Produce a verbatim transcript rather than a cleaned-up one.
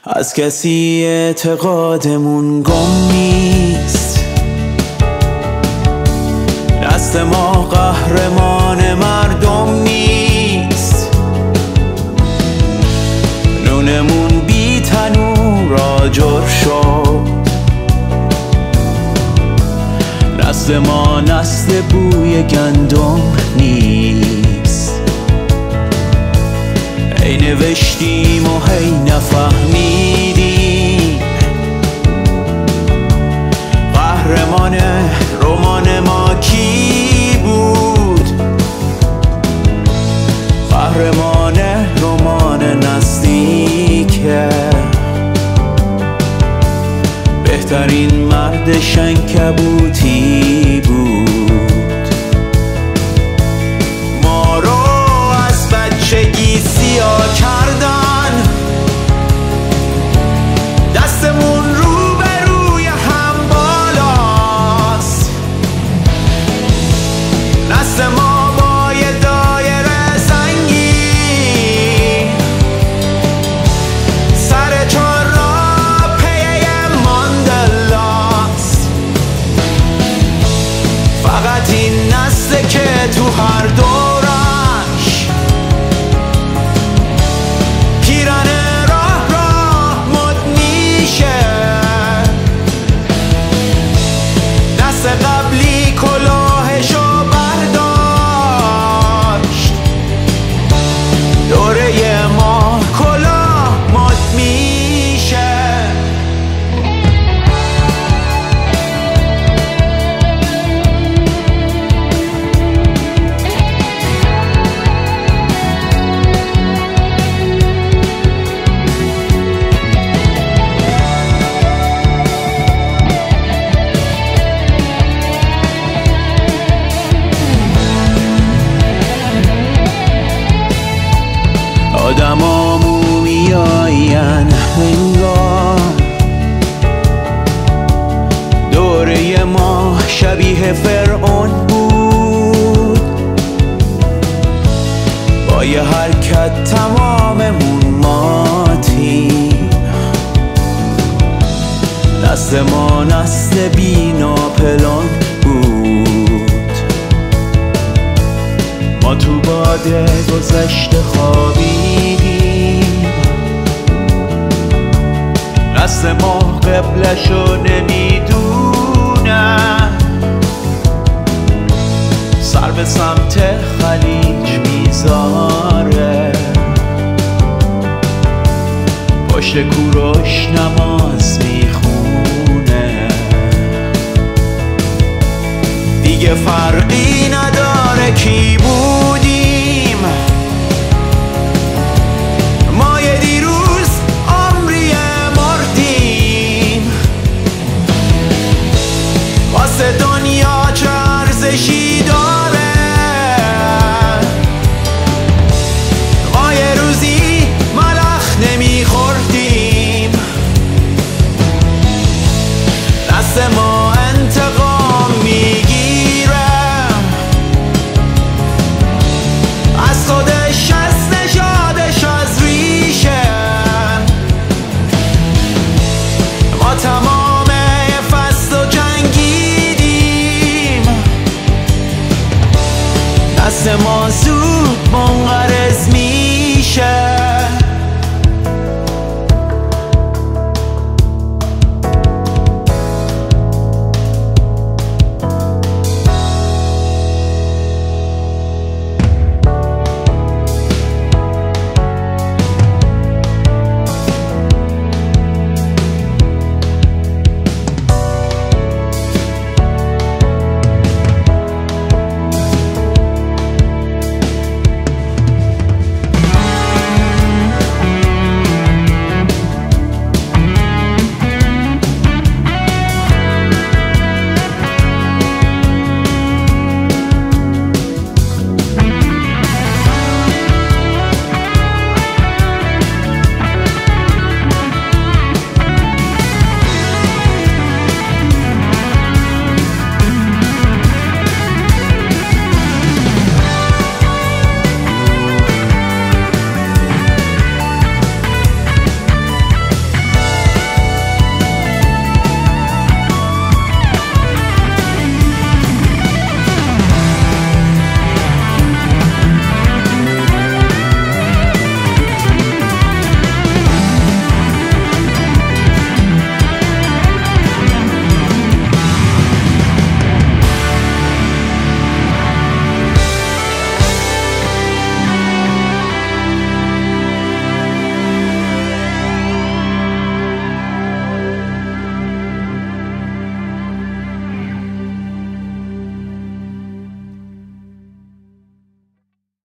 از کسی اعتقادمون گم نیست. دست ما قهرمان مردم نیست. نونمون بی تنور آجر شد. نسل ما نسل بوی گندم نیست. هی نوشتیم و هی نفهمیدیم. قهرمان رمان ما کی بود؟ قهرمان رمان نزدیکه. بهترین مرد شنکبوتی بود. ما رو از بچگی سیاه کردن. دستمون رو به روی هم بالاست. نسل ما با یه دایره سنگی سر چهار راه پی ماندلاست. فقط این نسل که تو هر دورش پیرن راه راه مد میشه. نسل قبلی کلاهشو برداشت. دوره ما کلاه مد میشه. آدم ها مومیاین انگار. دوره ما شبیه فرعون بود. با یه حرکت تماممون ماتیم. نسل ما نسل بی ناپلان بود. ما تو باده گذشته خوابیدیم. نسل ما قبلشو نمیدونه. سر به سمت خلیج میذاره. پشت کوروش نماز میخونه. دیگه فرقی نداره کی بودیم.